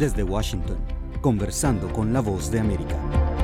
Desde Washington, conversando con la Voz de América.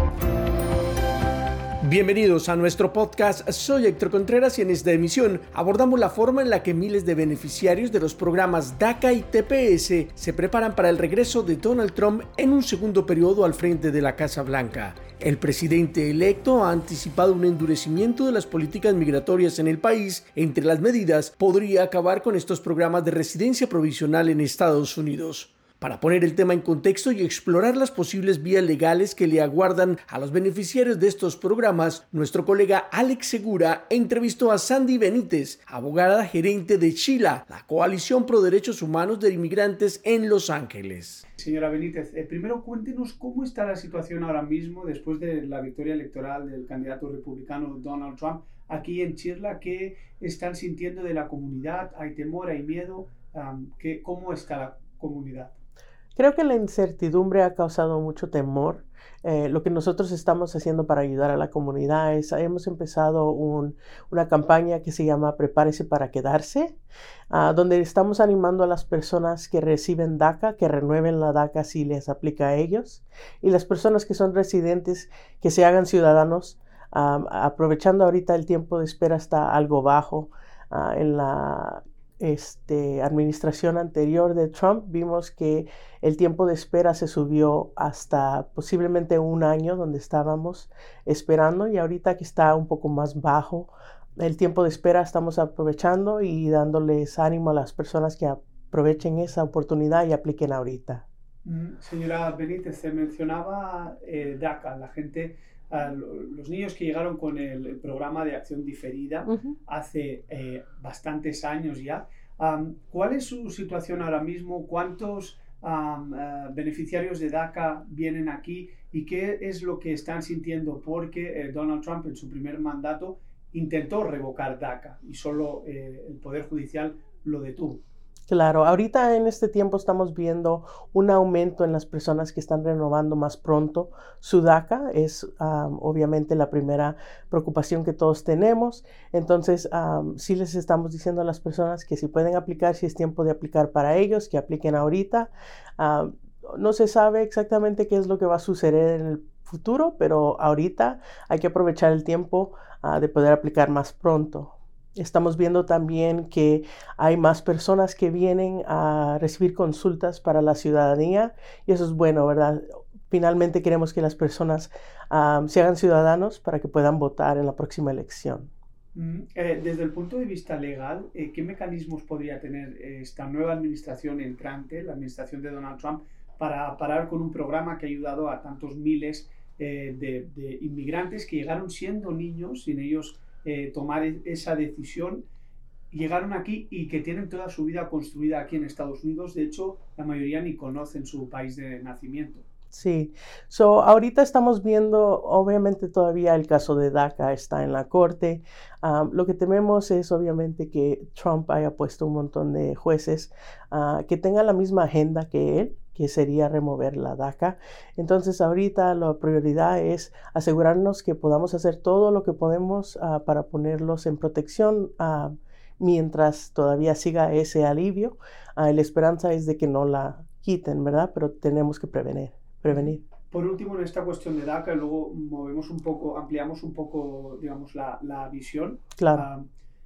Bienvenidos a nuestro podcast. Soy Héctor Contreras y en esta emisión abordamos la forma en la que miles de beneficiarios de los programas DACA y TPS se preparan para el regreso de Donald Trump en un segundo periodo al frente de la Casa Blanca. El presidente electo ha anticipado un endurecimiento de las políticas migratorias en el país. Entre las medidas, podría acabar con estos programas de residencia provisional en Estados Unidos. Para poner el tema en contexto y explorar las posibles vías legales que le aguardan a los beneficiarios de estos programas, nuestro colega Alex Segura entrevistó a Sandy Benítez, abogada gerente de CHILA, la Coalición Pro Derechos Humanos de Inmigrantes en Los Ángeles. Señora Benítez, primero cuéntenos cómo está la situación ahora mismo después de la victoria electoral del candidato republicano Donald Trump aquí en CHILA. ¿Qué están sintiendo de la comunidad? ¿Hay temor, hay miedo? ¿Cómo está la comunidad? Creo que la incertidumbre ha causado mucho temor. Lo que nosotros estamos haciendo para ayudar a la comunidad es, hemos empezado una campaña que se llama Prepárese para Quedarse, donde estamos animando a las personas que reciben DACA, que renueven la DACA si les aplica a ellos, y las personas que son residentes, que se hagan ciudadanos, aprovechando ahorita el tiempo de espera está algo bajo. En la administración anterior de Trump vimos que el tiempo de espera se subió hasta posiblemente un año donde estábamos esperando, y ahorita que está un poco más bajo el tiempo de espera estamos aprovechando y dándoles ánimo a las personas que aprovechen esa oportunidad y apliquen ahorita. Señora Benítez, se mencionaba DACA, la gente, los niños que llegaron con el programa de acción diferida hace bastantes años ya. ¿Cuál es su situación ahora mismo? ¿Cuántos beneficiarios de DACA vienen aquí? ¿Y qué es lo que están sintiendo? Porque Donald Trump en su primer mandato intentó revocar DACA y solo el Poder Judicial lo detuvo. Claro, ahorita en este tiempo estamos viendo un aumento en las personas que están renovando más pronto su DACA. Es obviamente la primera preocupación que todos tenemos. Entonces, sí les estamos diciendo a las personas que si pueden aplicar, si es tiempo de aplicar para ellos, que apliquen ahorita. No se sabe exactamente qué es lo que va a suceder en el futuro, pero ahorita hay que aprovechar el tiempo de poder aplicar más pronto. Estamos viendo también que hay más personas que vienen a recibir consultas para la ciudadanía, y eso es bueno, ¿verdad? Finalmente queremos que las personas se hagan ciudadanos para que puedan votar en la próxima elección. Desde el punto de vista legal, ¿qué mecanismos podría tener esta nueva administración entrante, la administración de Donald Trump, para parar con un programa que ha ayudado a tantos miles de inmigrantes que llegaron siendo niños, sin ellos tomar esa decisión, llegaron aquí y que tienen toda su vida construida aquí en Estados Unidos? De hecho, la mayoría ni conocen su país de nacimiento. Sí, ahorita estamos viendo, obviamente todavía el caso de DACA está en la corte. Lo que tememos es obviamente que Trump haya puesto un montón de jueces que tengan la misma agenda que él, que sería remover la DACA. Entonces ahorita la prioridad es asegurarnos que podamos hacer todo lo que podemos para ponerlos en protección mientras todavía siga ese alivio. La esperanza es de que no la quiten, ¿verdad? Pero tenemos que prevenir. Por último, en esta cuestión de DACA, luego ampliamos un poco, digamos, la visión. Claro.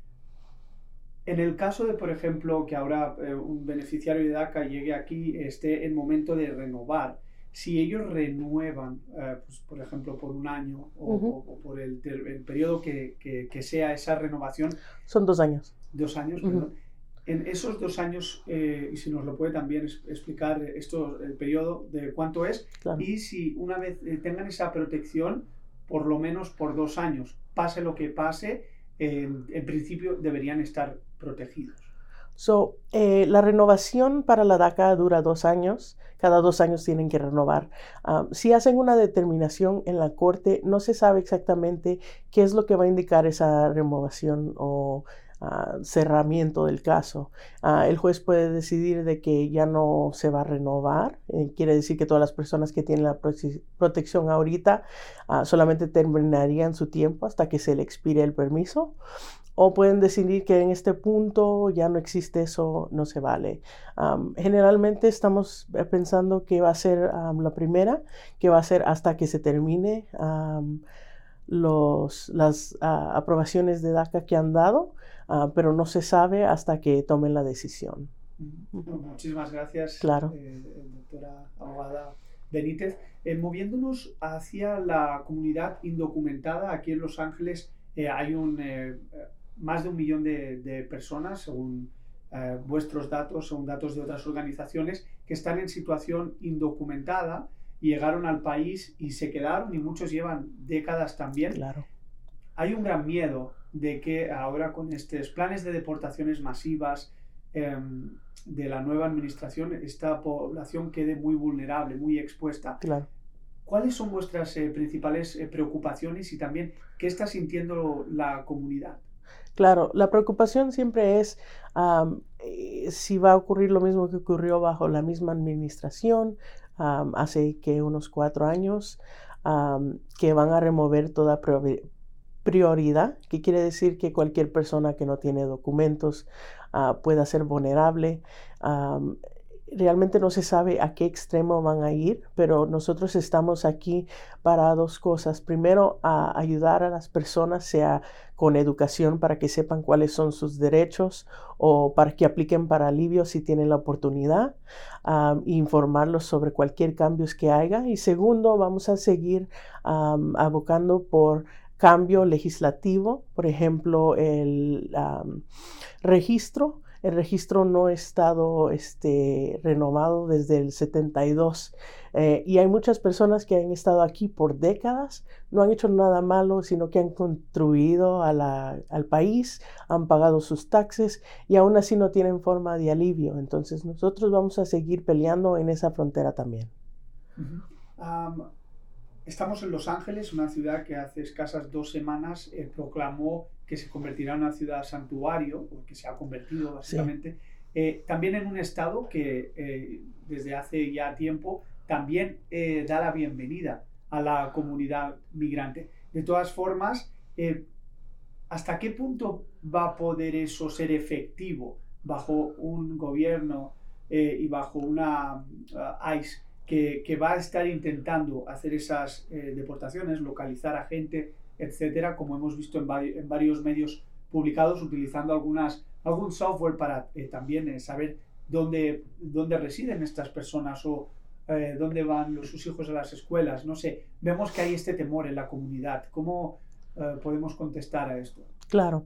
En el caso de, por ejemplo, que ahora un beneficiario de DACA llegue aquí, esté en momento de renovar, si ellos renuevan, pues, por ejemplo, por un año o por el periodo que sea esa renovación. Son 2 años. 2 años, perdón. En esos 2 años, y si nos lo puede también explicar el periodo de cuánto es, claro. Y si una vez tengan esa protección, por lo menos por 2 años, pase lo que pase, en principio deberían estar protegidos. La renovación para la DACA dura 2 años. Cada 2 años tienen que renovar. Si hacen una determinación en la corte, no se sabe exactamente qué es lo que va a indicar esa renovación o cerramiento del caso. El juez puede decidir de que ya no se va a renovar. Quiere decir que todas las personas que tienen la protección ahorita solamente terminarían su tiempo hasta que se le expire el permiso. o pueden decidir que en este punto ya no existe eso, no se vale. Generalmente estamos pensando que va a ser la primera, que va a ser hasta que se termine las aprobaciones de DACA que han dado, pero no se sabe hasta que tomen la decisión. Muchísimas gracias, Claro. doctora abogada Benítez. Moviéndonos hacia la comunidad indocumentada, aquí en Los Ángeles hay más de 1 millón de personas, según vuestros datos, según datos de otras organizaciones, que están en situación indocumentada, llegaron al país y se quedaron, y muchos llevan décadas también. Claro. Hay un gran miedo de que ahora, con estos planes de deportaciones masivas de la nueva administración, esta población quede muy vulnerable, muy expuesta. Claro. ¿Cuáles son vuestras principales preocupaciones y también qué está sintiendo la comunidad? Claro, la preocupación siempre es si va a ocurrir lo mismo que ocurrió bajo la misma administración hace que unos 4 años, que van a remover toda prioridad, que quiere decir que cualquier persona que no tiene documentos pueda ser vulnerable. Realmente no se sabe a qué extremo van a ir, pero nosotros estamos aquí para 2 cosas. Primero, a ayudar a las personas, sea con educación para que sepan cuáles son sus derechos o para que apliquen para alivio si tienen la oportunidad, informarlos sobre cualquier cambio que haya. Y segundo, vamos a seguir abocando por cambio legislativo, por ejemplo, el registro. El registro no ha estado renovado desde el 72 y hay muchas personas que han estado aquí por décadas, no han hecho nada malo, sino que han contribuido al país, han pagado sus taxes y aún así no tienen forma de alivio. Entonces nosotros vamos a seguir peleando en esa frontera también. Estamos en Los Ángeles, una ciudad que hace escasas 2 semanas proclamó que se convertirá en una ciudad santuario, o que se ha convertido básicamente. Sí. También en un estado que desde hace ya tiempo también da la bienvenida a la comunidad migrante. De todas formas, ¿hasta qué punto va a poder eso ser efectivo bajo un gobierno y bajo una ICE que va a estar intentando hacer esas deportaciones, localizar a gente, etcétera, como hemos visto en varios medios publicados, utilizando algún software para también saber dónde residen estas personas o dónde van sus hijos a las escuelas? No sé, vemos que hay este temor en la comunidad. ¿Cómo podemos contestar a esto? Claro.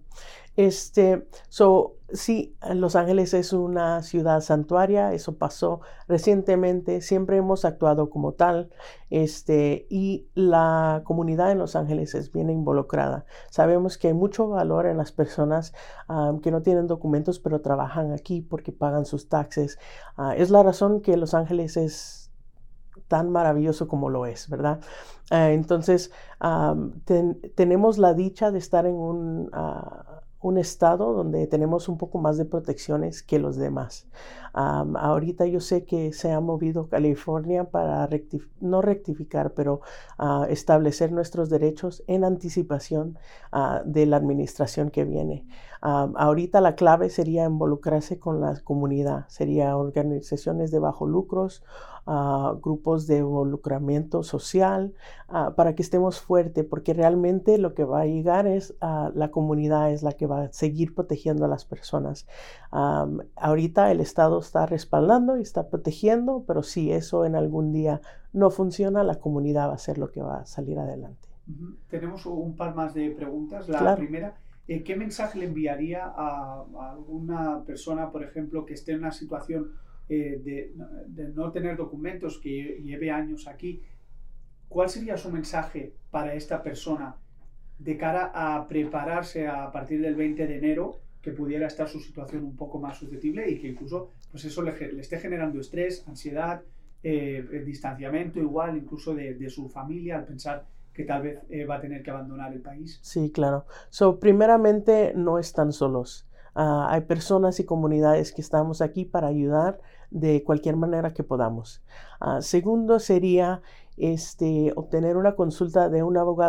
Sí, Los Ángeles es una ciudad santuaria, eso pasó recientemente, siempre hemos actuado como tal, y la comunidad en Los Ángeles es bien involucrada. Sabemos que hay mucho valor en las personas que no tienen documentos, pero trabajan aquí porque pagan sus taxes. Es la razón que Los Ángeles es tan maravilloso como lo es, ¿verdad? Entonces, tenemos la dicha de estar en un estado donde tenemos un poco más de protecciones que los demás. Ahorita yo sé que se ha movido California para no rectificar, pero establecer nuestros derechos en anticipación de la administración que viene. Ahorita la clave sería involucrarse con la comunidad, sería organizaciones de bajo lucros, grupos de involucramiento social, para que estemos fuertes, porque realmente lo que va a llegar es la comunidad es la que va a seguir protegiendo a las personas. Ahorita el Estado está respaldando y está protegiendo, pero si eso en algún día no funciona, la comunidad va a ser lo que va a salir adelante. Tenemos un par más de preguntas. La Claro. primera, ¿qué mensaje le enviaría a alguna persona, por ejemplo, que esté en una situación de no tener documentos, que lleve años aquí? ¿Cuál sería su mensaje para esta persona de cara a prepararse a partir del 20 de enero, que pudiera estar su situación un poco más susceptible y que incluso pues eso le esté generando estrés, ansiedad, distanciamiento igual incluso de su familia al pensar que tal vez va a tener que abandonar el país? Sí, claro. Primeramente, no están solos. Hay personas y comunidades que estamos aquí para ayudar de cualquier manera que podamos. Segundo sería obtener una consulta de un abogado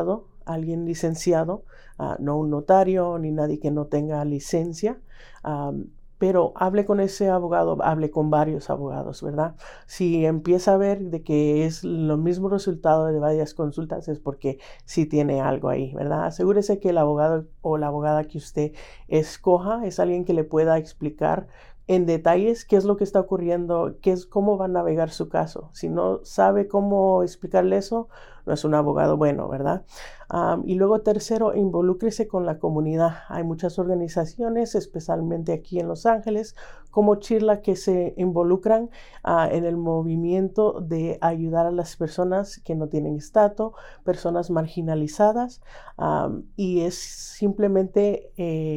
alguien licenciado, no un notario ni nadie que no tenga licencia. Pero hable con ese abogado, hable con varios abogados, ¿verdad? Si empieza a ver de que es lo mismo resultado de varias consultas, es porque sí tiene algo ahí, ¿verdad? Asegúrese que el abogado o la abogada que usted escoja es alguien que le pueda explicar en detalles qué es lo que está ocurriendo, cómo va a navegar su caso. Si no sabe cómo explicarle eso, no es un abogado bueno, ¿verdad? Y luego tercero, involúcrese con la comunidad. Hay muchas organizaciones, especialmente aquí en Los Ángeles, como Chirla, que se involucran en el movimiento de ayudar a las personas que no tienen estatus, personas marginalizadas, y es simplemente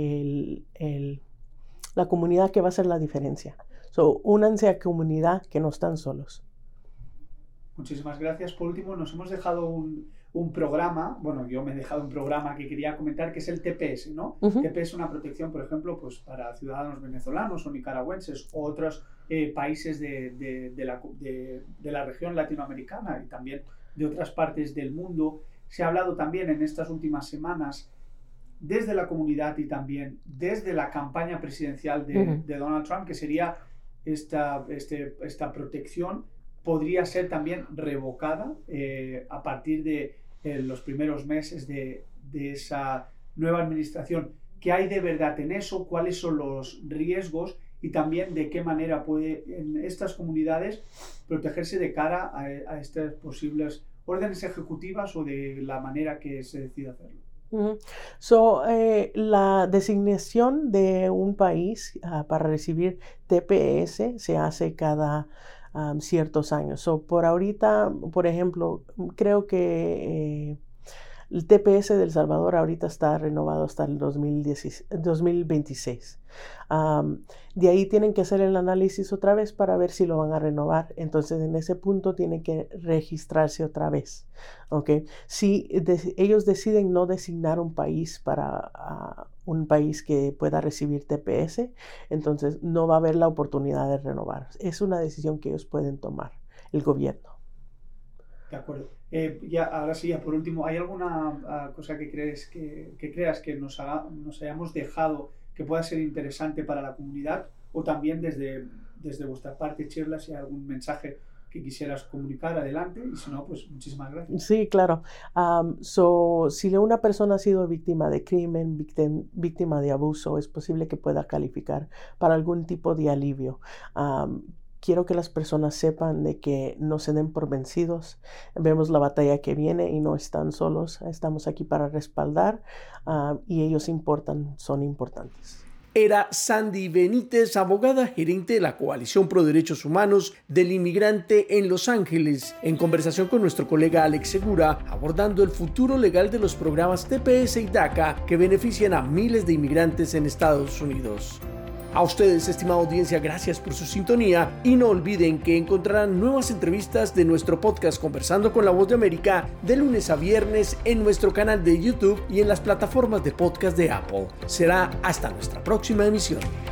la comunidad que va a hacer la diferencia. Únanse a comunidad, que no están solos. Muchísimas gracias. Por último, nos hemos dejado un programa, bueno, yo me he dejado un programa que quería comentar, que es el TPS, ¿no? TPS es una protección, por ejemplo, pues para ciudadanos venezolanos o nicaragüenses o otros países de la región latinoamericana y también de otras partes del mundo. Se ha hablado también en estas últimas semanas desde la comunidad y también desde la campaña presidencial de Donald Trump, que sería esta protección podría ser también revocada a partir de los primeros meses de esa nueva administración. ¿Qué hay de verdad en eso? ¿Cuáles son los riesgos? Y también de qué manera puede en estas comunidades protegerse de cara a estas posibles órdenes ejecutivas o de la manera que se decida hacerlo. La designación de un país para recibir TPS se hace cada ciertos años. Por ahorita, por ejemplo, creo que el TPS de El Salvador ahorita está renovado hasta el 2026. De ahí tienen que hacer el análisis otra vez para ver si lo van a renovar. Entonces, en ese punto tienen que registrarse otra vez. ¿Okay? Si ellos deciden no designar un país para un país que pueda recibir TPS, entonces no va a haber la oportunidad de renovar. Es una decisión que ellos pueden tomar, el gobierno. De acuerdo. Ahora sí, por último, ¿hay alguna cosa que creas que nos hayamos dejado que pueda ser interesante para la comunidad? O también desde vuestra parte, Chirla, si hay algún mensaje que quisieras comunicar, adelante. Y si no, pues muchísimas gracias. Sí, claro. Si una persona ha sido víctima de crimen, víctima de abuso, es posible que pueda calificar para algún tipo de alivio. Quiero que las personas sepan de que no se den por vencidos. Vemos la batalla que viene y no están solos. Estamos aquí para respaldar y ellos son importantes. Era Sandy Benítez, abogada gerente de la Coalición Pro Derechos Humanos del Inmigrante en Los Ángeles, en conversación con nuestro colega Alex Segura, abordando el futuro legal de los programas TPS y DACA que benefician a miles de inmigrantes en Estados Unidos. A ustedes, estimada audiencia, gracias por su sintonía y no olviden que encontrarán nuevas entrevistas de nuestro podcast Conversando con la Voz de América de lunes a viernes en nuestro canal de YouTube y en las plataformas de podcast de Apple. Será hasta nuestra próxima emisión.